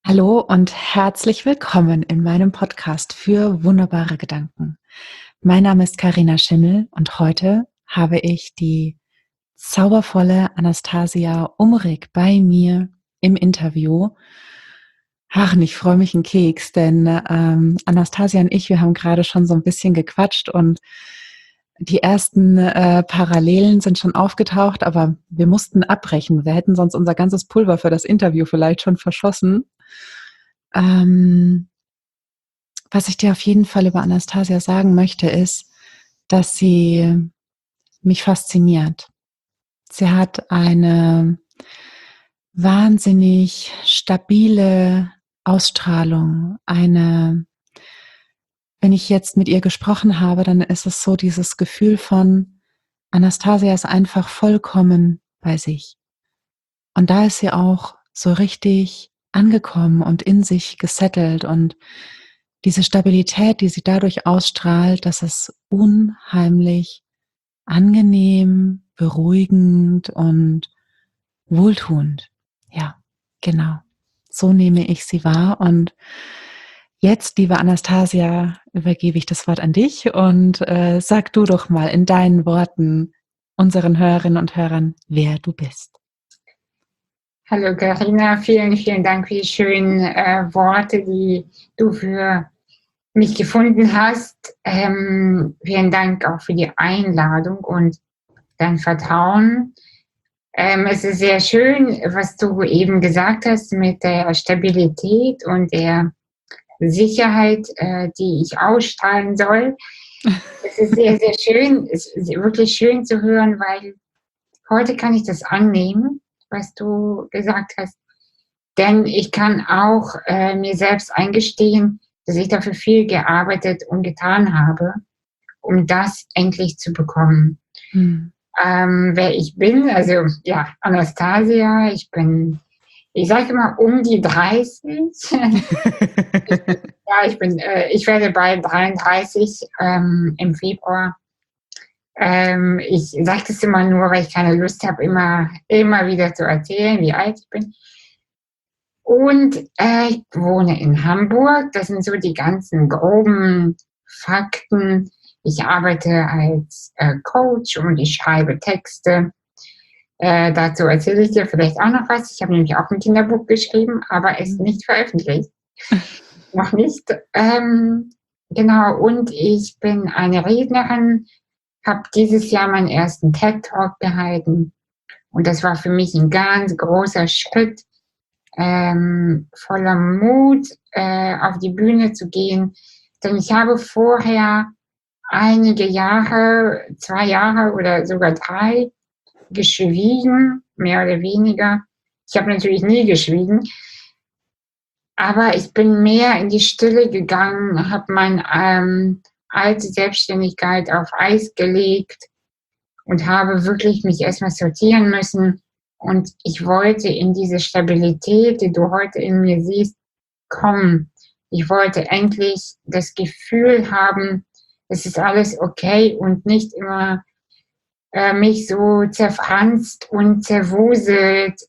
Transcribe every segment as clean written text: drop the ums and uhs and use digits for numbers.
Hallo und herzlich willkommen in meinem Podcast für wunderbare Gedanken. Mein Name ist Karina Schimmel und heute habe ich die zaubervolle Anastasia Umrig bei mir im Interview. Ach, und ich freue mich einen Keks, denn Anastasia und ich, wir haben gerade schon so ein bisschen gequatscht und die ersten Parallelen sind schon aufgetaucht, aber wir mussten abbrechen. Wir hätten sonst unser ganzes Pulver für das Interview vielleicht schon verschossen. Ähm, Was ich dir auf jeden Fall über Anastasia sagen möchte, ist, dass sie mich fasziniert. Sie hat eine wahnsinnig stabile Ausstrahlung. Wenn ich jetzt mit ihr gesprochen habe, dann ist es so dieses Gefühl von, Anastasia ist einfach vollkommen bei sich. Und da ist sie auch so richtig angekommen und in sich gesettelt und diese Stabilität, die sie dadurch ausstrahlt, das ist unheimlich angenehm, beruhigend und wohltuend. Ja, genau. So nehme ich sie wahr. Und jetzt, liebe Anastasia, übergebe ich das Wort an dich und sag du doch mal in deinen Worten unseren Hörerinnen und Hörern, wer du bist. Hallo Karina, vielen Dank für die schönen Worte, die du für mich gefunden hast. Vielen Dank auch für die Einladung und dein Vertrauen. Es ist sehr schön, was du eben gesagt hast mit der Stabilität und der Sicherheit, die ich ausstrahlen soll. Es ist sehr schön, es ist wirklich schön zu hören, weil heute kann ich das annehmen, was du gesagt hast. Denn ich kann auch mir selbst eingestehen, dass ich dafür viel gearbeitet und getan habe, um das endlich zu bekommen. Hm. Wer ich bin, also ja, Anastasia, ich sage immer um die 30. Ich werde bald 33 im Februar. Ich sage das immer nur, weil ich keine Lust habe, immer wieder zu erzählen, wie alt ich bin. Und ich wohne in Hamburg. Das sind so die ganzen groben Fakten. Ich arbeite als Coach und ich schreibe Texte. Dazu erzähle ich dir vielleicht auch noch was. Ich habe nämlich auch ein Kinderbuch geschrieben, aber es nicht veröffentlicht. Noch nicht. Genau, und ich bin eine Rednerin, habe dieses Jahr meinen ersten TED-Talk gehalten. Und das war für mich ein ganz großer Schritt, voller Mut auf die Bühne zu gehen. Denn ich habe vorher einige Jahre, 2 Jahre oder sogar 3, geschwiegen, mehr oder weniger. Ich habe natürlich nie geschwiegen, aber ich bin mehr in die Stille gegangen, habe meine alte Selbstständigkeit auf Eis gelegt und habe wirklich mich erstmal sortieren müssen. Und ich wollte in diese Stabilität, die du heute in mir siehst, kommen. Ich wollte endlich das Gefühl haben, es ist alles okay und nicht immer mich so zerfranst und zerwuselt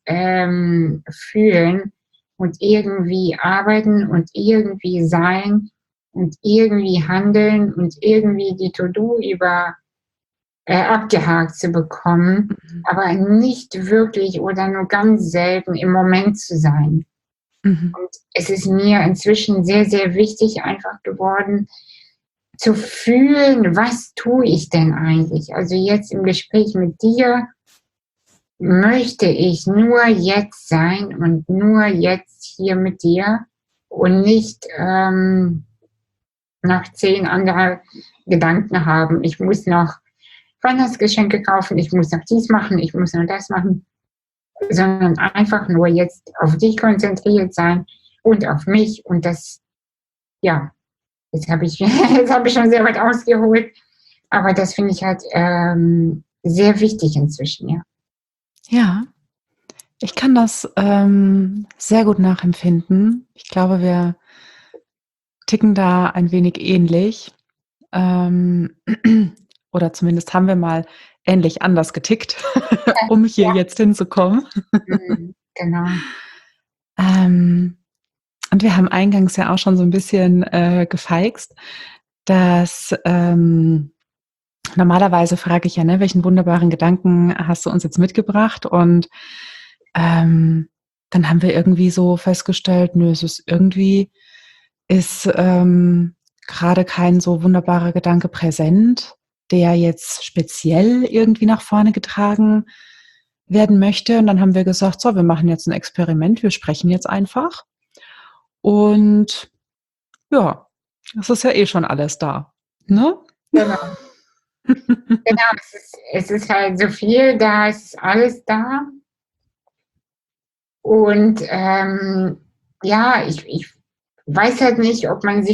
fühlen und irgendwie arbeiten und irgendwie sein und irgendwie handeln und irgendwie die To-Do über abgehakt zu bekommen, aber nicht wirklich oder nur ganz selten im Moment zu sein. Mhm. Und es ist mir inzwischen sehr wichtig einfach geworden, zu fühlen, was tue ich denn eigentlich? Also jetzt im Gespräch mit dir möchte ich nur jetzt sein und nur jetzt hier mit dir und nicht noch 10 andere Gedanken haben. Ich muss noch Weihnachtsgeschenke kaufen, ich muss noch dies machen, ich muss noch das machen, sondern einfach nur jetzt auf dich konzentriert sein und auf mich. Und das, ja, jetzt hab ich schon sehr weit ausgeholt, aber das finde ich halt sehr wichtig inzwischen, ja. Ja, ich kann das sehr gut nachempfinden. Ich glaube, wir ticken da ein wenig ähnlich. Ähm, oder zumindest haben wir mal ähnlich anders getickt, um hier Ja, jetzt hinzukommen. genau. Ähm, Und wir haben eingangs ja auch schon so ein bisschen gefeixt, dass normalerweise frage ich ja, ne, welchen wunderbaren Gedanken hast du uns jetzt mitgebracht? Und dann haben wir irgendwie so festgestellt, nö, es ist irgendwie ist gerade kein so wunderbarer Gedanke präsent, der jetzt speziell irgendwie nach vorne getragen werden möchte. Und dann haben wir gesagt, so, wir machen jetzt ein Experiment, wir sprechen jetzt einfach. Und ja, es ist ja eh schon alles da, ne? Genau, genau. Es ist halt so viel da, es ist alles da. Und ja, ich weiß halt nicht,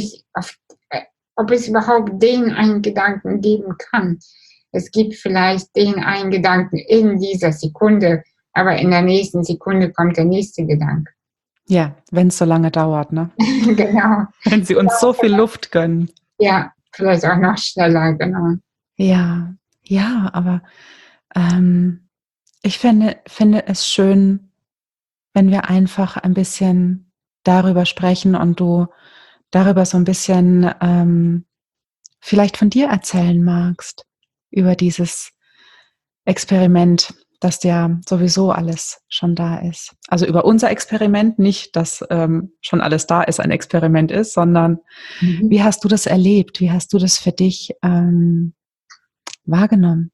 ob es überhaupt den einen Gedanken geben kann. Es gibt vielleicht den einen Gedanken in dieser Sekunde, aber in der nächsten Sekunde kommt der nächste Gedanke. Ja, wenn es so lange dauert, ne? Genau. Wenn sie uns so viel Luft gönnen. Ja, vielleicht auch noch schneller, genau. Ja, ja, aber ich finde es schön, wenn wir einfach ein bisschen darüber sprechen und du darüber so ein bisschen vielleicht von dir erzählen magst, über dieses Experiment, dass ja sowieso alles schon da ist. Also über unser Experiment, nicht, dass schon alles da ist, ein Experiment ist, sondern Mhm. wie hast du das erlebt? Wie hast du das für dich wahrgenommen?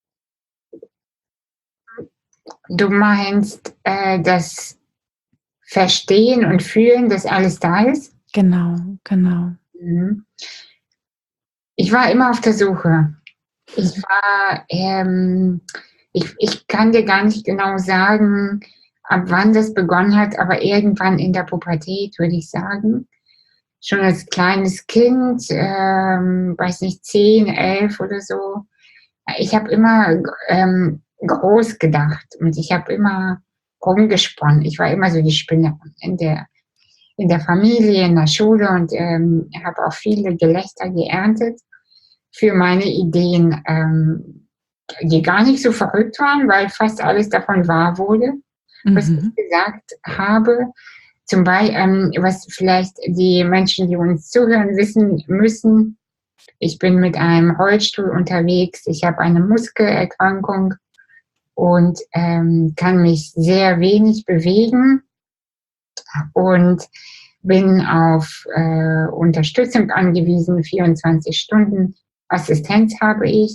Du meinst das Verstehen und Fühlen, dass alles da ist? Genau, genau. Mhm. Ich war immer auf der Suche. Ich war, ich kann dir gar nicht genau sagen, ab wann das begonnen hat, aber irgendwann in der Pubertät, würde ich sagen. Schon als kleines Kind, weiß nicht, 10, 11 oder so. Ich habe immer groß gedacht und ich habe immer rumgesponnen. Ich war immer so die Spinnerin in der Familie, in der Schule und habe auch viele Gelächter geerntet für meine Ideen, die gar nicht so verrückt waren, weil fast alles davon wahr wurde, was ich Mhm. gesagt habe. Zum Beispiel, was vielleicht die Menschen, die uns zuhören, wissen müssen, ich bin mit einem Rollstuhl unterwegs, ich habe eine Muskelerkrankung und kann mich sehr wenig bewegen und bin auf Unterstützung angewiesen. 24 Stunden Assistenz habe ich.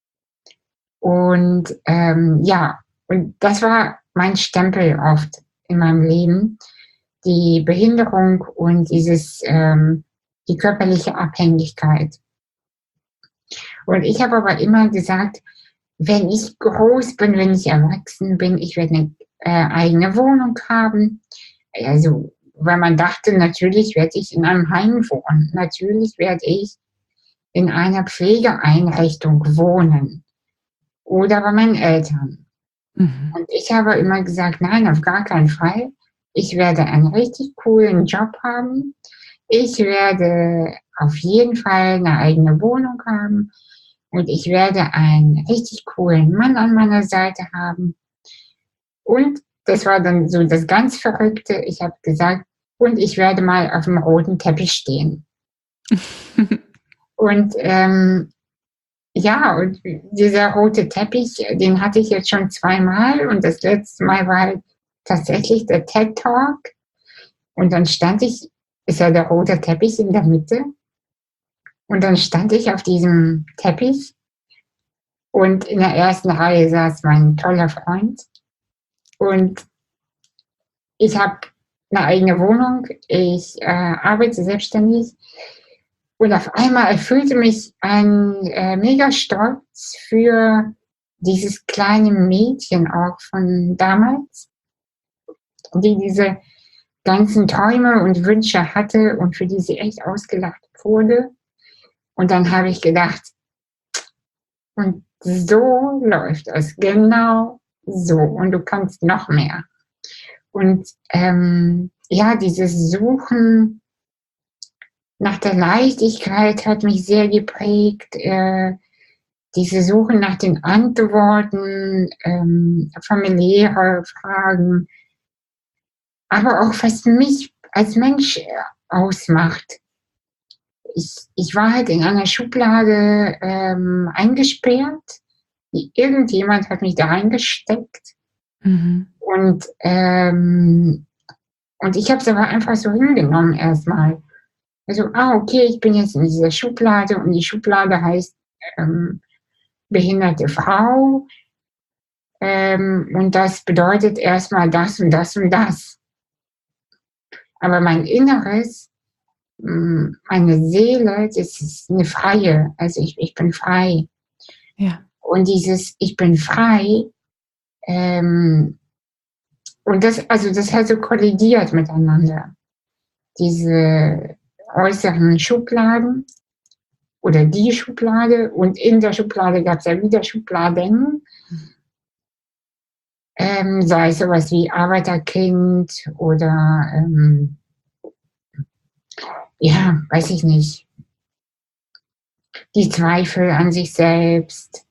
Und ja, und das war mein Stempel oft in meinem Leben, die Behinderung und die körperliche Abhängigkeit. Und ich habe aber immer gesagt, wenn ich groß bin, wenn ich erwachsen bin, ich werde eine eigene Wohnung haben. Also, weil man dachte, natürlich werde ich in einem Heim wohnen. Natürlich werde ich in einer Pflegeeinrichtung wohnen oder bei meinen Eltern. Mhm. Und ich habe immer gesagt, nein, auf gar keinen Fall. Ich werde einen richtig coolen Job haben. Ich werde auf jeden Fall eine eigene Wohnung haben. Und ich werde einen richtig coolen Mann an meiner Seite haben. Und das war dann so das ganz Verrückte. Ich habe gesagt, und ich werde mal auf dem roten Teppich stehen. Und ja, und dieser rote Teppich, den hatte ich jetzt schon zweimal und das letzte Mal war halt tatsächlich der TED Talk und dann ist ja der rote Teppich in der Mitte und dann stand ich auf diesem Teppich und in der ersten Reihe saß mein toller Freund und ich habe eine eigene Wohnung, ich arbeite selbstständig und auf einmal erfüllte mich ein mega Stolz für dieses kleine Mädchen auch von damals, die diese ganzen Träume und Wünsche hatte und für die sie echt ausgelacht wurde. Und dann habe ich gedacht, und so läuft es, genau so. Und du kannst noch mehr. Und ja, dieses Suchen nach der Leichtigkeit hat mich sehr geprägt. Diese Suche nach den Antworten, familiäre Fragen, aber auch was mich als Mensch ausmacht. Ich war halt in einer Schublade eingesperrt. Irgendjemand hat mich da reingesteckt. Mhm. Und ich habe es aber einfach so hingenommen erstmal. Also, okay, ich bin jetzt in dieser Schublade und die Schublade heißt behinderte Frau. Und das bedeutet erstmal das und das und das. Aber mein Inneres, meine Seele, das ist eine freie. Also ich bin frei. Ja. Und dieses Ich bin frei, ähm, und das hat so kollidiert miteinander. Diese äußeren Schubladen oder die Schublade und in der Schublade gab es ja wieder Schubladen. Sei es sowas wie Arbeiterkind oder ja, weiß ich nicht, die Zweifel an sich selbst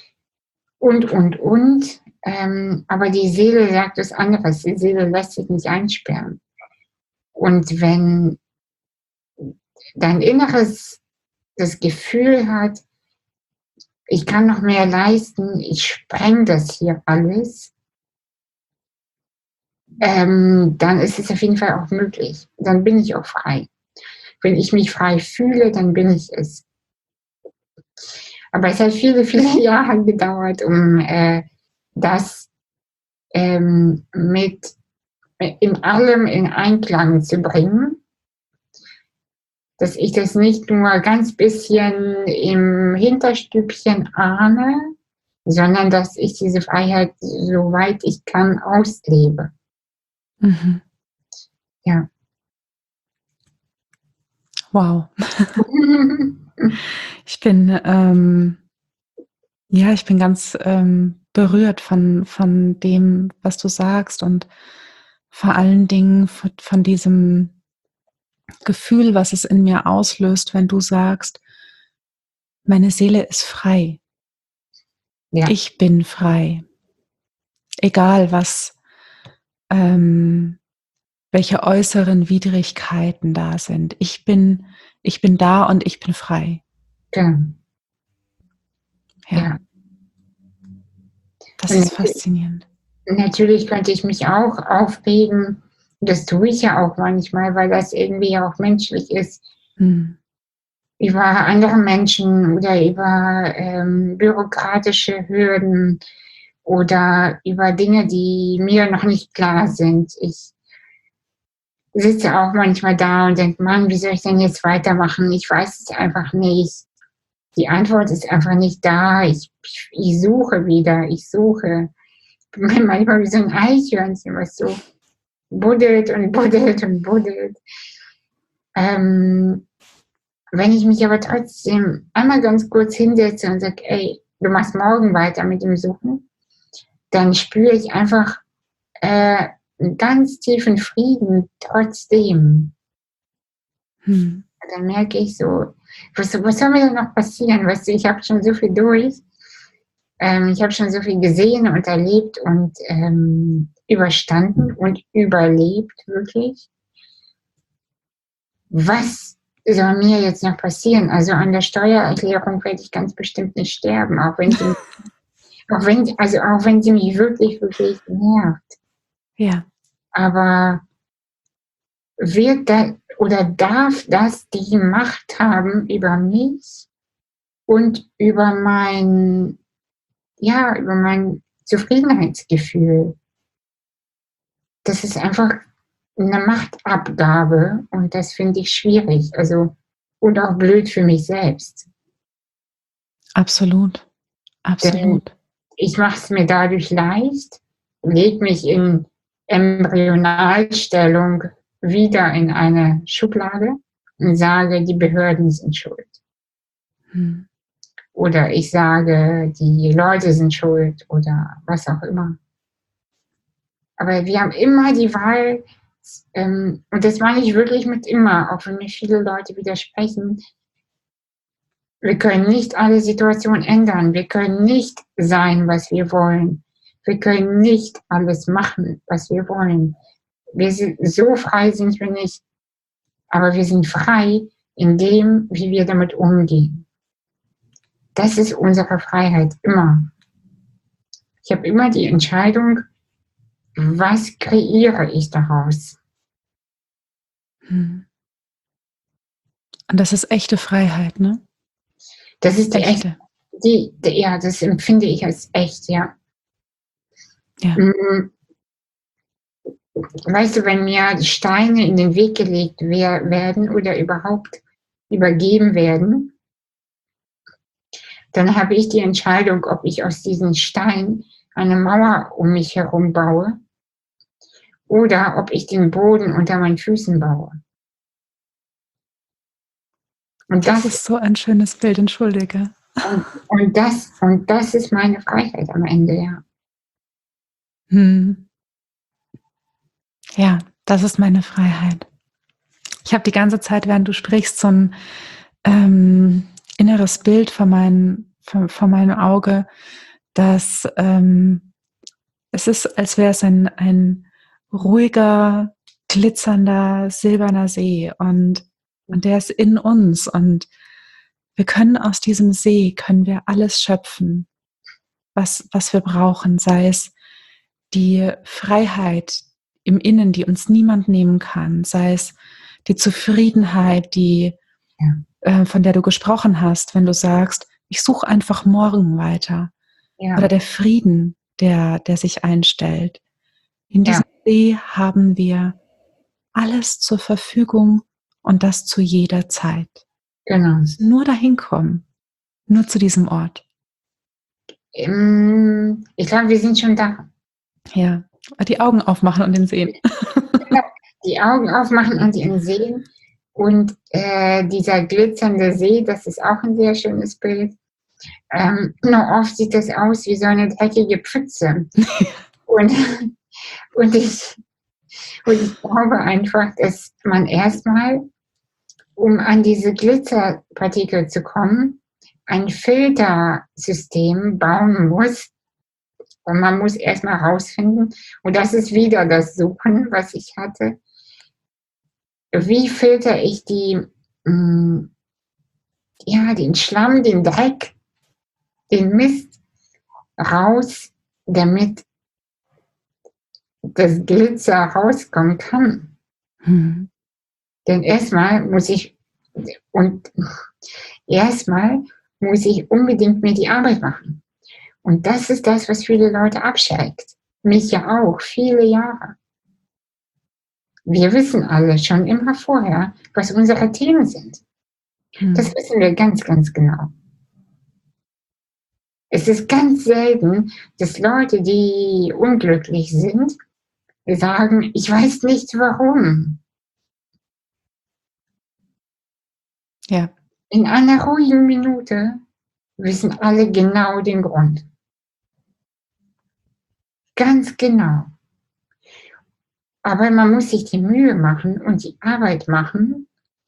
und. Aber die Seele sagt was anderes. Die Seele lässt sich nicht einsperren. Und wenn dein Inneres das Gefühl hat, ich kann noch mehr leisten, ich spreng das hier alles, dann ist es auf jeden Fall auch möglich. Dann bin ich auch frei. Wenn ich mich frei fühle, dann bin ich es. Aber es hat viele, viele Jahre gedauert, um das mit in allem in Einklang zu bringen, dass ich das nicht nur ganz bisschen im Hinterstübchen ahne, sondern dass ich diese Freiheit, soweit ich kann, auslebe. Mhm. Ja. Wow. Ich bin, ich bin ganz berührt von dem, was du sagst und vor allen Dingen von diesem Gefühl, was es in mir auslöst, wenn du sagst, meine Seele ist frei. Ja. Ich bin frei. Egal was, welche äußeren Widrigkeiten da sind. Ich bin da und ich bin frei. Genau. Ja, Ja. das Und ist faszinierend. natürlich könnte ich mich auch aufregen. Das tue ich ja auch manchmal, weil das irgendwie auch menschlich ist. Hm. Über andere Menschen oder über bürokratische Hürden oder über Dinge, die mir noch nicht klar sind. Ich sitze auch manchmal da und denke, Mann, wie soll ich denn jetzt weitermachen? Ich weiß es einfach nicht. Die Antwort ist einfach nicht da. Ich suche wieder, ich suche. Ich bin manchmal wie so ein Eichhörnchen, was so buddelt und buddelt und buddelt. Wenn ich mich aber trotzdem einmal ganz kurz hinsetze und sage, ey, du machst morgen weiter mit dem Suchen, dann spüre ich einfach einen ganz tiefen Frieden trotzdem. Hm. Dann merke ich so, was soll mir denn noch passieren? Weißt du, ich habe schon so viel durch. Ich habe schon so viel gesehen und erlebt und überstanden und überlebt, wirklich. Was soll mir jetzt noch passieren? Also an der Steuererklärung werde ich ganz bestimmt nicht sterben, auch wenn sie mich wirklich, wirklich nervt. Ja. Aber wird da oder darf das die Macht haben über mich und über mein Zufriedenheitsgefühl? Das ist einfach eine Machtabgabe und das finde ich schwierig, also und auch blöd für mich selbst. Absolut. Denn Absolut. ich mache es mir dadurch leicht, lege mich in Embryonalstellung wieder in eine Schublade und sage, die Behörden sind schuld. Hm. Oder ich sage, die Leute sind schuld oder was auch immer. Aber wir haben immer die Wahl, und das meine ich wirklich mit immer, auch wenn mir viele Leute widersprechen, wir können nicht alle Situationen ändern. Wir können nicht sein, was wir wollen. Wir können nicht alles machen, was wir wollen. So frei sind wir nicht, aber wir sind frei in dem, wie wir damit umgehen. Das ist unsere Freiheit, immer. Ich habe immer die Entscheidung, was kreiere ich daraus? Und das ist echte Freiheit, ne? Das ist Echte. ja, das empfinde ich als echt, ja. Ja. Weißt du, wenn mir Steine in den Weg gelegt werden oder überhaupt übergeben werden, dann habe ich die Entscheidung, ob ich aus diesen Steinen eine Mauer um mich herum baue oder ob ich den Boden unter meinen Füßen baue. Und Das ist so ein schönes Bild, entschuldige. Und das ist meine Freiheit am Ende, ja. Ja, das ist meine Freiheit. Ich habe die ganze Zeit, während du sprichst, so ein inneres Bild vor meinem Auge, dass es ist, als wäre es ein ruhiger, glitzernder, silberner See und der ist in uns und wir können aus diesem See, können wir alles schöpfen, was wir brauchen, sei es die Freiheit im Innen, die uns niemand nehmen kann, sei es die Zufriedenheit, von der du gesprochen hast, wenn du sagst, ich suche einfach morgen weiter. Ja. Oder der Frieden, der sich einstellt. In diesem See haben wir alles zur Verfügung und das zu jeder Zeit. Genau. Nur dahin kommen, nur zu diesem Ort. Ich glaube, wir sind schon da. Ja, die Augen aufmachen und den sehen. Die Augen aufmachen und ihn sehen. Und dieser glitzernde See, das ist auch ein sehr schönes Bild. Nur oft sieht das aus wie so eine dreckige Pfütze. und ich glaube einfach, dass man erstmal, um an diese Glitzerpartikel zu kommen, ein Filtersystem bauen muss. Und man muss erstmal rausfinden, und das ist wieder das Suchen, was ich hatte. Wie filter ich den Schlamm, den Dreck, den Mist raus, damit das Glitzer rauskommen kann? Denn erstmal muss ich unbedingt mir die Arbeit machen. Und das ist das, was viele Leute abschreckt. Mich ja auch, viele Jahre. Wir wissen alle schon immer vorher, was unsere Themen sind. Das wissen wir ganz, ganz genau. Es ist ganz selten, dass Leute, die unglücklich sind, sagen, ich weiß nicht warum. Ja. In einer ruhigen Minute wissen alle genau den Grund. Ganz genau. Aber man muss sich die Mühe machen und die Arbeit machen,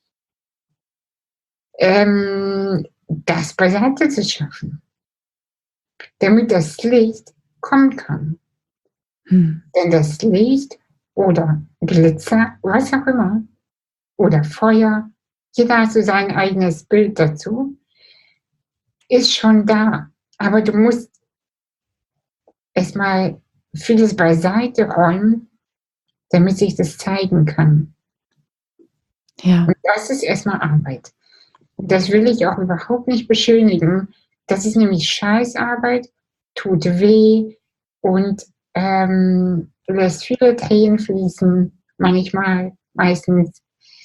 das beiseite zu schaffen, damit das Licht kommen kann. Denn das Licht oder Glitzer, was auch immer, oder Feuer, jeder hat so sein eigenes Bild dazu, ist schon da. Aber du musst erstmal vieles beiseite räumen, damit sich das zeigen kann. Ja. Und das ist erstmal Arbeit. Und das will ich auch überhaupt nicht beschönigen. Das ist nämlich Scheißarbeit, tut weh und lässt viele Tränen fließen, meistens.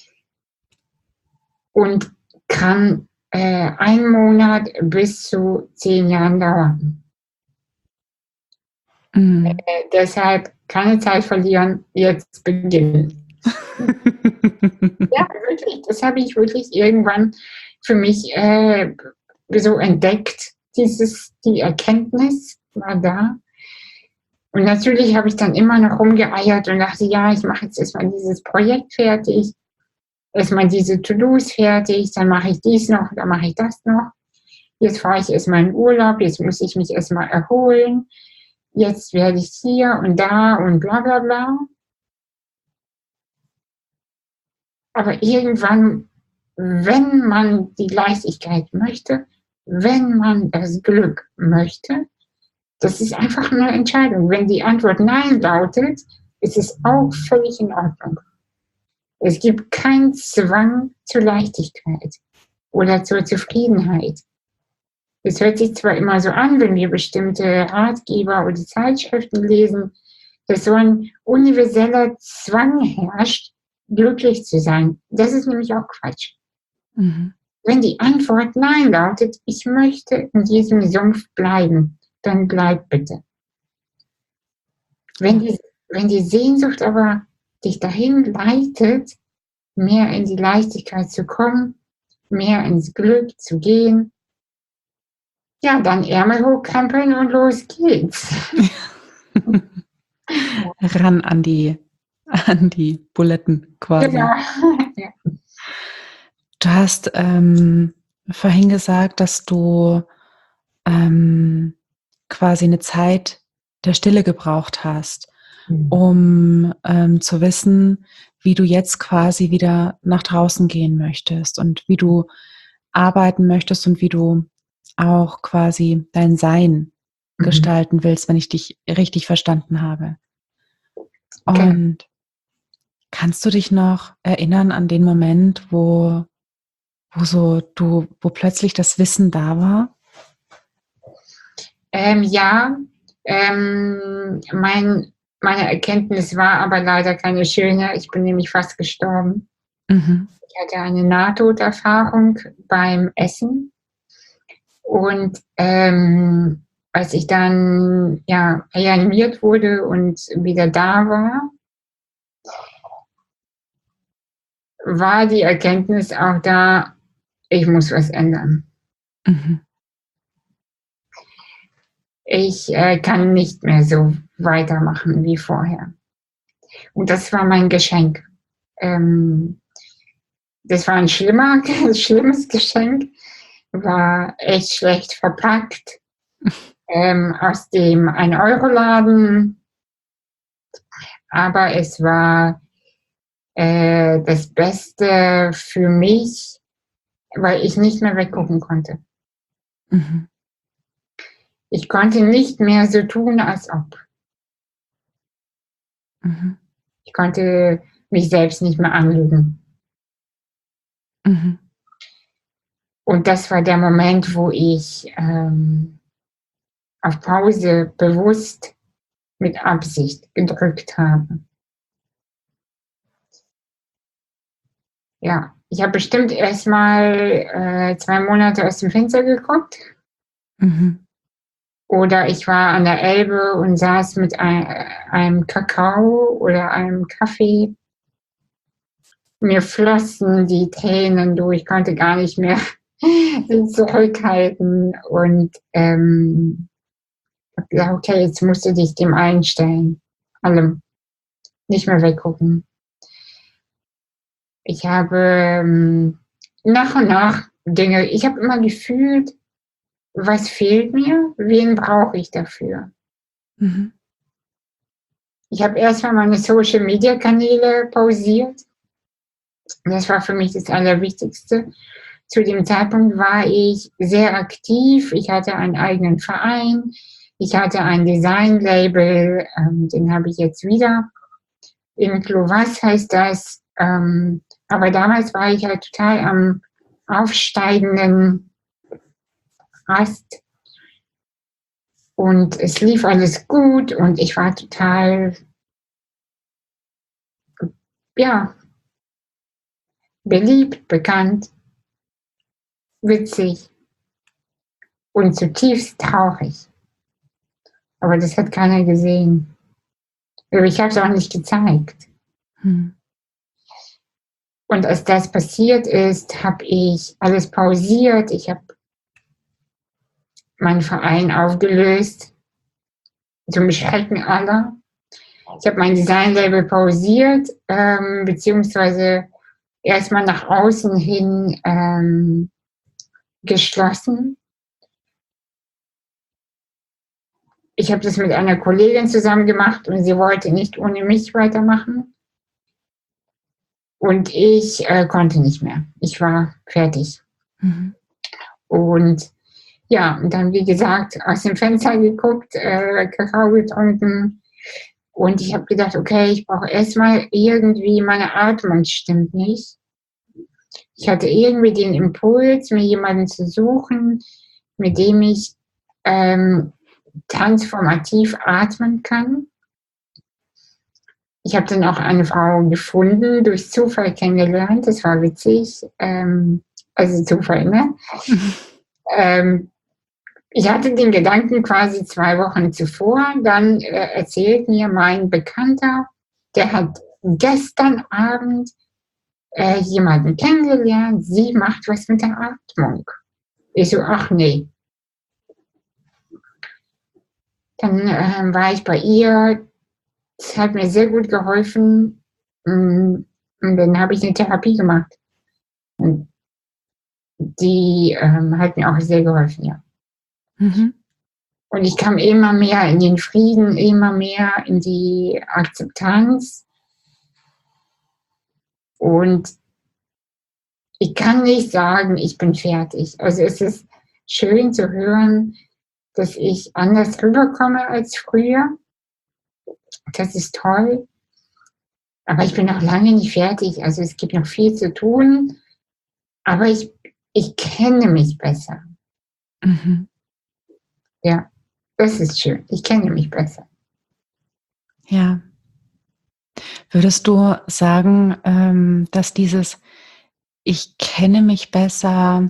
Und kann 1 Monat bis zu 10 Jahren dauern. Deshalb keine Zeit verlieren, jetzt beginnen. Ja, wirklich, das habe ich wirklich irgendwann für mich so entdeckt. Die Erkenntnis war da. Und natürlich habe ich dann immer noch rumgeeiert und dachte, ja, ich mache jetzt erstmal dieses Projekt fertig, erstmal diese To-Dos fertig, dann mache ich dies noch, dann mache ich das noch. Jetzt fahre ich erstmal in Urlaub, jetzt muss ich mich erstmal erholen. Jetzt werde ich hier und da und bla bla bla. Aber irgendwann, wenn man die Leichtigkeit möchte, wenn man das Glück möchte, das ist einfach eine Entscheidung. Wenn die Antwort Nein lautet, ist es auch völlig in Ordnung. Es gibt keinen Zwang zur Leichtigkeit oder zur Zufriedenheit. Es hört sich zwar immer so an, wenn wir bestimmte Ratgeber oder Zeitschriften lesen, dass so ein universeller Zwang herrscht, glücklich zu sein. Das ist nämlich auch Quatsch. Mhm. Wenn die Antwort Nein lautet, ich möchte in diesem Sumpf bleiben, dann bleib bitte. Wenn die Sehnsucht aber dich dahin leitet, mehr in die Leichtigkeit zu kommen, mehr ins Glück zu gehen, ja, dann Ärmel hochkrempeln und los geht's. Ran an die Buletten quasi. Genau. Ja. Du hast vorhin gesagt, dass du quasi eine Zeit der Stille gebraucht hast, um zu wissen, wie du jetzt quasi wieder nach draußen gehen möchtest und wie du arbeiten möchtest und wie du auch quasi dein Sein gestalten willst, wenn ich dich richtig verstanden habe. Genau. Und kannst du dich noch erinnern an den Moment, wo plötzlich das Wissen da war? Ja, meine Erkenntnis war aber leider keine schöne. Ich bin nämlich fast gestorben. Mhm. Ich hatte eine Nahtoderfahrung beim Essen. Und als ich dann ja, reanimiert wurde und wieder da war die Erkenntnis auch da, ich muss was ändern. Mhm. Ich kann nicht mehr so weitermachen wie vorher. Und das war mein Geschenk. Das war ein schlimmes Geschenk, war echt schlecht verpackt, aus dem 1-Euro-Laden, aber es war das Beste für mich, weil ich nicht mehr weggucken konnte. Mhm. Ich konnte nicht mehr so tun, als ob. Mhm. Ich konnte mich selbst nicht mehr anlügen. Mhm. Und das war der Moment, wo ich auf Pause bewusst mit Absicht gedrückt habe. Ja, ich habe bestimmt erst mal 2 Monate aus dem Fenster geguckt. Mhm. Oder ich war an der Elbe und saß mit einem Kakao oder einem Kaffee. Mir flossen die Tränen durch, ich konnte gar nicht mehr sie zurückhalten und hab gesagt, okay, jetzt musst du dich dem einstellen. Allem. Nicht mehr weggucken. Ich habe nach und nach Dinge, ich habe immer gefühlt, was fehlt mir, wen brauche ich dafür. Mhm. Ich habe erstmal meine Social-Media-Kanäle pausiert. Das war für mich das Allerwichtigste. Zu dem Zeitpunkt war ich sehr aktiv. Ich hatte einen eigenen Verein. Ich hatte ein Design-Label, den habe ich jetzt wieder. Inclovas heißt das. Aber damals war ich halt total am aufsteigenden Ast. Und es lief alles gut und ich war total, ja, beliebt, bekannt, witzig und zutiefst traurig. Aber das hat keiner gesehen. Aber ich habe es auch nicht gezeigt. Mhm. Und als das passiert ist, habe ich alles pausiert. Ich habe meinen Verein aufgelöst, zum Schrecken aller. Ich habe mein Designlabel pausiert, beziehungsweise erstmal nach außen hin geschlossen. Ich habe das mit einer Kollegin zusammen gemacht und sie wollte nicht ohne mich weitermachen. Und ich konnte nicht mehr. Ich war fertig. Mhm. Und ja, und dann, wie gesagt, aus dem Fenster geguckt, Kakao getrunken. Und ich habe gedacht, okay, ich brauche erstmal irgendwie, meine Atmung stimmt nicht. Ich hatte irgendwie den Impuls, mir jemanden zu suchen, mit dem ich transformativ atmen kann. Ich habe dann auch eine Frau gefunden, durch Zufall kennengelernt, das war witzig, also Zufall, ne? Ähm, Ich hatte den Gedanken quasi 2 Wochen zuvor, dann erzählt mir mein Bekannter, der hat gestern Abend jemanden kennengelernt, sie macht was mit der Atmung. Ich so, ach nee. Dann war ich bei ihr, das hat mir sehr gut geholfen, und dann habe ich eine Therapie gemacht. Und die hat mir auch sehr geholfen, ja. Mhm. Und ich kam immer mehr in den Frieden, immer mehr in die Akzeptanz. Und ich kann nicht sagen, ich bin fertig. Also es ist schön zu hören, dass ich anders rüberkomme als früher. Das ist toll. Aber ich bin noch lange nicht fertig. Also es gibt noch viel zu tun. Aber ich kenne mich besser. Mhm. Ja, das ist schön. Ich kenne mich besser. Ja. Würdest du sagen, dass dieses Ich kenne mich besser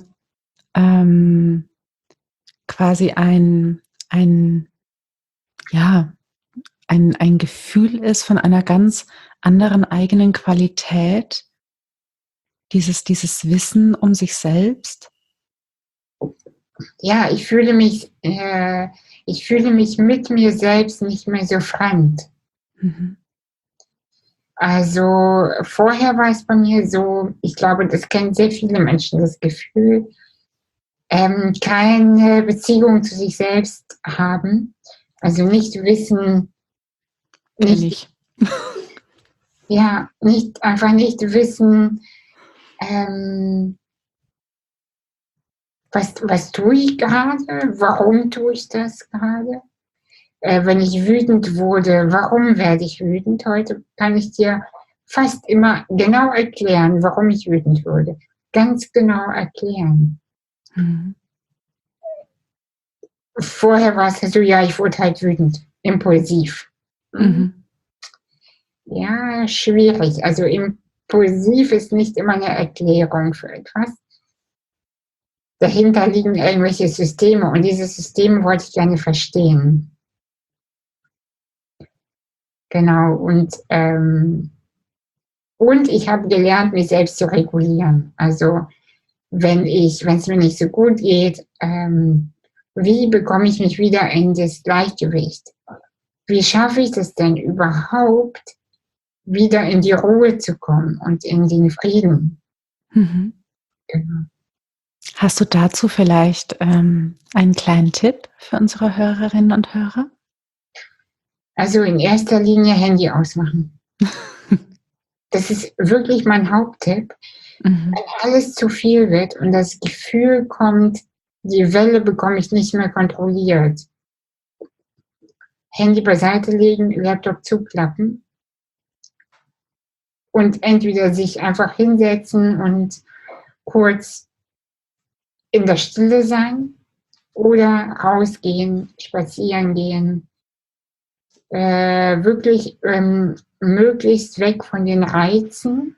quasi ein, ja, ein Gefühl ist von einer ganz anderen eigenen Qualität, dieses Wissen um sich selbst? Ja, ich fühle mich mit mir selbst nicht mehr so fremd. Mhm. Also vorher war es bei mir so, ich glaube, das kennen sehr viele Menschen, das Gefühl, keine Beziehung zu sich selbst haben. Also nicht wissen, Kenne nicht, ich. ja, nicht, einfach nicht wissen, ähm, was tue ich gerade, warum tue ich das gerade. Wenn ich wütend wurde, warum werde ich wütend? Heute kann ich dir fast immer genau erklären, warum ich wütend wurde. Ganz genau erklären. Mhm. Vorher war es so, ja, ich wurde halt wütend, impulsiv. Mhm. Ja, schwierig. Also impulsiv ist nicht immer eine Erklärung für etwas. Dahinter liegen irgendwelche Systeme und diese Systeme wollte ich gerne verstehen. Genau, und ich habe gelernt, mich selbst zu regulieren. Also wenn es mir nicht so gut geht, wie bekomme ich mich wieder in das Gleichgewicht? Wie schaffe ich das denn überhaupt, wieder in die Ruhe zu kommen und in den Frieden? Mhm. Genau. Hast du dazu vielleicht einen kleinen Tipp für unsere Hörerinnen und Hörer? Also in erster Linie Handy ausmachen. Das ist wirklich mein Haupttipp. Mhm. Wenn alles zu viel wird und das Gefühl kommt, die Welle bekomme ich nicht mehr kontrolliert. Handy beiseite legen, Laptop zuklappen und entweder sich einfach hinsetzen und kurz in der Stille sein oder rausgehen, spazieren gehen, wirklich möglichst weg von den Reizen,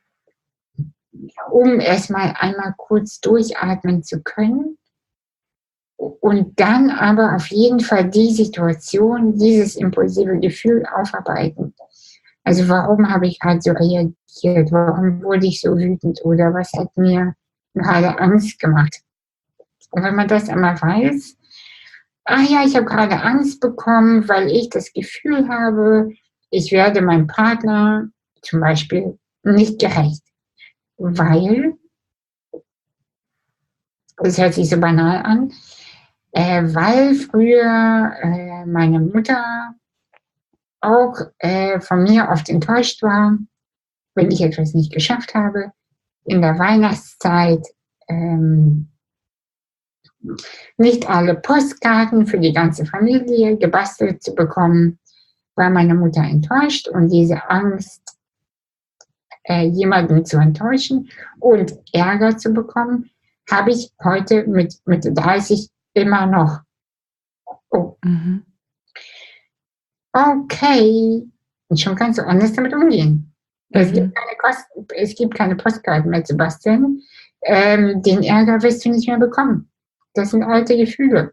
um erstmal einmal kurz durchatmen zu können und dann aber auf jeden Fall die Situation, dieses impulsive Gefühl aufarbeiten. Also warum habe ich gerade so reagiert? Warum wurde ich so wütend? Oder was hat mir gerade Angst gemacht? Und wenn man das einmal weiß, ach ja, ich habe gerade Angst bekommen, weil ich das Gefühl habe, ich werde meinem Partner zum Beispiel nicht gerecht. Weil, das hört sich so banal an, weil früher meine Mutter auch von mir oft enttäuscht war wenn ich etwas nicht geschafft habe, in der Weihnachtszeit nicht alle Postkarten für die ganze Familie gebastelt zu bekommen, war meine Mutter enttäuscht und diese Angst, jemanden zu enttäuschen und Ärger zu bekommen, habe ich heute mit 30 immer noch. Oh, okay. Und schon kannst du anders damit umgehen. Es gibt keine Postkarten mehr zu basteln. Den Ärger wirst du nicht mehr bekommen. Das sind alte Gefühle.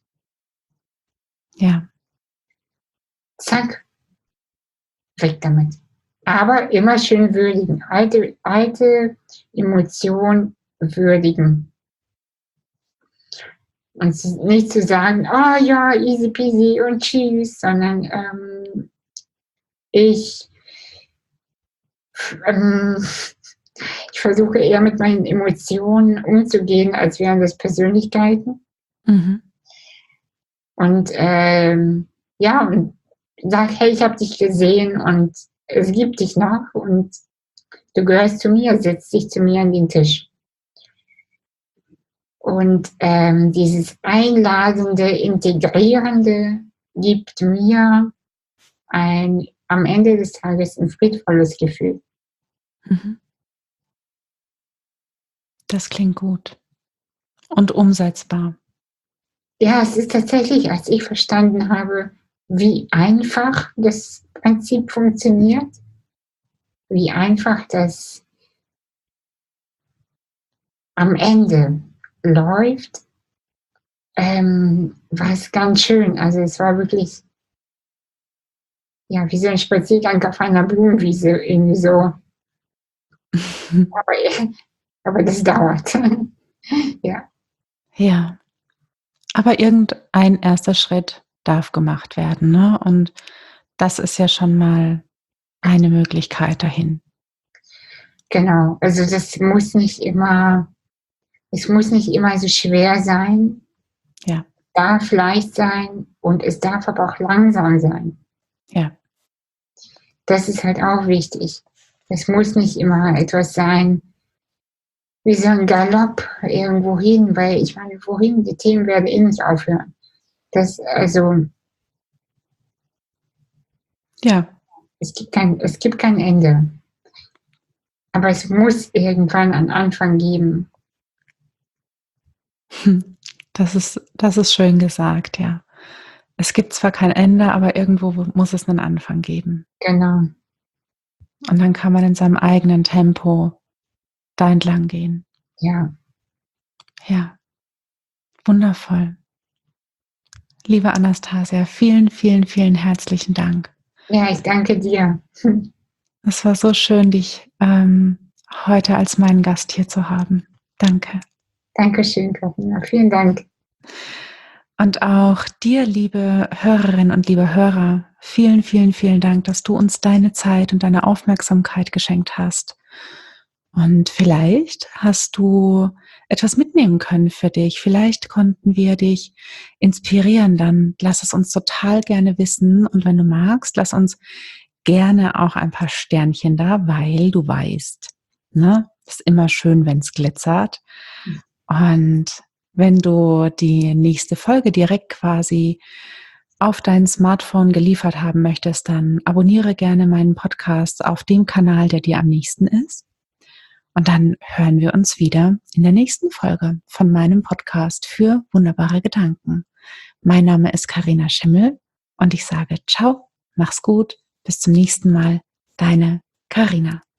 Ja. Zack. Weg damit. Aber immer schön würdigen. Alte Emotionen würdigen. Und nicht zu sagen, oh ja, easy peasy und tschüss, sondern ich versuche eher mit meinen Emotionen umzugehen, als wären das Persönlichkeiten. Und ja, und sag, hey, ich habe dich gesehen und es gibt dich noch und du gehörst zu mir, setz dich zu mir an den Tisch. Und dieses Einladende, Integrierende gibt mir am Ende des Tages ein friedvolles Gefühl. Das klingt gut und umsetzbar. Ja, es ist tatsächlich, als ich verstanden habe, wie einfach das Prinzip funktioniert, wie einfach das am Ende läuft, war es ganz schön. Also es war wirklich, ja, wie so ein Spaziergang auf einer Blumenwiese, irgendwie so. Aber das dauert. Ja. Ja. Aber irgendein erster Schritt darf gemacht werden, ne? Und das ist ja schon mal eine Möglichkeit dahin. Genau. Also es muss nicht immer so schwer sein. Ja. Es darf leicht sein und es darf aber auch langsam sein. Ja. Das ist halt auch wichtig. Es muss nicht immer etwas sein, wie so ein Galopp irgendwo hin, weil ich meine, wohin? Die Themen werden eh nicht aufhören. Ja. Es gibt kein Ende. Aber es muss irgendwann einen Anfang geben. Das ist schön gesagt, ja. Es gibt zwar kein Ende, aber irgendwo muss es einen Anfang geben. Genau. Und dann kann man in seinem eigenen Tempo da entlang gehen. Ja. Ja. Wundervoll. Liebe Anastasia, vielen, vielen, vielen herzlichen Dank. Ja, ich danke dir. Es war so schön, dich heute als meinen Gast hier zu haben. Danke. Dankeschön, Carina. Vielen Dank. Und auch dir, liebe Hörerinnen und liebe Hörer, vielen, vielen, vielen Dank, dass du uns deine Zeit und deine Aufmerksamkeit geschenkt hast. Und vielleicht hast du etwas mitnehmen können für dich. Vielleicht konnten wir dich inspirieren. Dann lass es uns total gerne wissen. Und wenn du magst, lass uns gerne auch ein paar Sternchen da, weil du weißt, ne, ist immer schön, wenn es glitzert. Und wenn du die nächste Folge direkt quasi auf dein Smartphone geliefert haben möchtest, dann abonniere gerne meinen Podcast auf dem Kanal, der dir am nächsten ist. Und dann hören wir uns wieder in der nächsten Folge von meinem Podcast für wunderbare Gedanken. Mein Name ist Carina Schimmel und ich sage ciao, mach's gut, bis zum nächsten Mal, deine Carina.